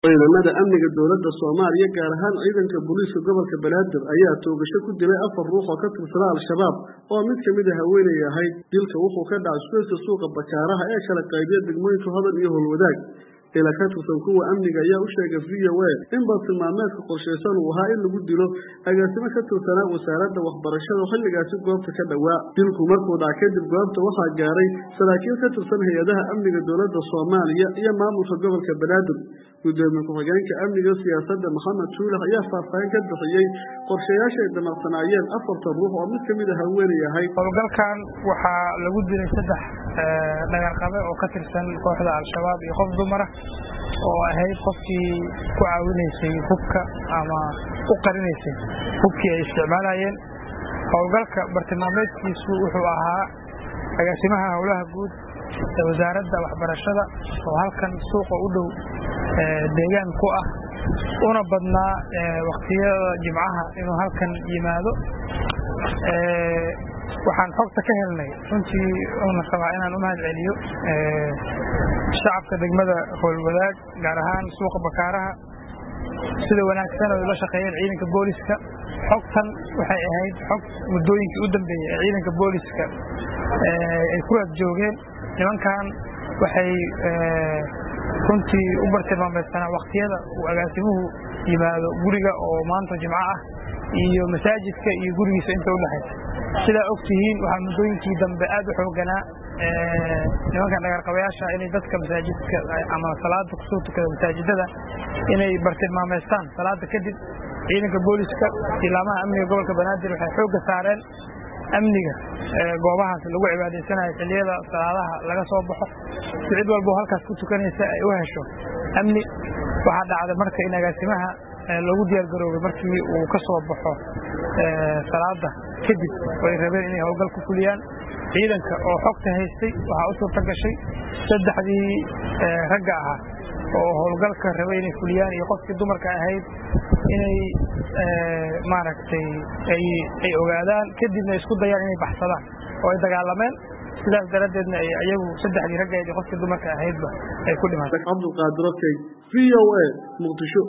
ciidamada amniga dowladda Soomaaliya gaar ahaan ciidanka booliiska gobolka Banaadir ayaa toogasho ku dilay 4 ruux oo ka tirsan al-shabaab oo mid ka mid ah haweeney ahayd dilka wuxuu ka dhacay suuqa Bakaaraha ee kala qaybiyay degmooyinka Hodan iyo Howlwadaag ila ka tirsan kuwa amniga ayaa u sheegay VOA in bartilmaameedka qorsheysan uu ahaa in lagu dilo agaasimo ka tirsan wasaaradda waxbarashada xilligaasi goobta ka dhawaa dilku markuu dhacay kadib goobta waxaa gaaray saraakiil ka tirsan hay'adaha amniga dowladda Soomaaliya iyo maamulka gobolka Banaadir gudoomiye ku-xigeenka amniga siyaasadda Maxamed Tuulax ayaa faahfaahin ka bixiyay qorshayaasha ay damacsanayeen 4 ruux oo mid ka mid ah haweeney ahayd howlgalkan waxaa lagu dilay 3 dhagarqabe oo ka tirsan kooxda al-shabaab iyo qof dumar ah oo ahayd qofkii ku caawinaysay hubka ama u qarinaysay hubkii ay isticmaalayeen howlgalka bartilmaameedkiisu wuxuu ahaa agaasimaha howlaha guud ee wasaaradda waxbarashada oo halkan suuqa u dhow deegaan ku ah una badnaa waqtiyada jimcaha inuu halkan yimaado waxaan xogta ka helnay runtii una rabaa inaan u mahad celiyo shacabka degmada Howlwadaag gaar ahaan suuqa Bakaaraha sida wanaagsan oo la shaqeeyay ciidanka booliska xogtan waxay ahayd xog muddooyinkii u dambeeyay ciidanka booliska ay ku joogeen nimankan waxay runtii u bartilmaameedsanaa waqtiyada uu agaasimuhu yimaado guriga oo maanta jimco ah iyo masaajidka iyo gurigiisa inta u dhaxaysa sida ogtihiin waxa muddooyinkii dambe aad u xooganaa nimanka dhagarqabayaasha inay dadka masaajidka ama salaada ku soo tukada masaajidada inay bartilmaameystaan salaada kadib ciidanka booliska ilaamaha amniga gobolka Banaadir waxay xooga saareen amniga goobahaas lagu cibaadaysanayo xilliyada salaadaha laga soo baxo cid walba halkaas ku tukanaysa ay u hesho amni waxa dhacday marka in agaasimaha lagu diyaar garoobay markii uu ka soo baxo salaada kadib way rabeen inay howlgal ku fuliyaan ciidanka oo xogta haystay waxa u soo tagashay 3 rag ah oo howlgalka rabay inay fuliyaan iyo qofkii dumarka ahayd inay maaragtay ay ogaadaan kadibna isku dayaan inay baxsadaan oo ay dagaalameen sidaas daradeedna ay ayagu 3 rag ah iyo qofkii dumarka ahaydba ay ku dhimatay Abdul Qaadir VOA Muqdisho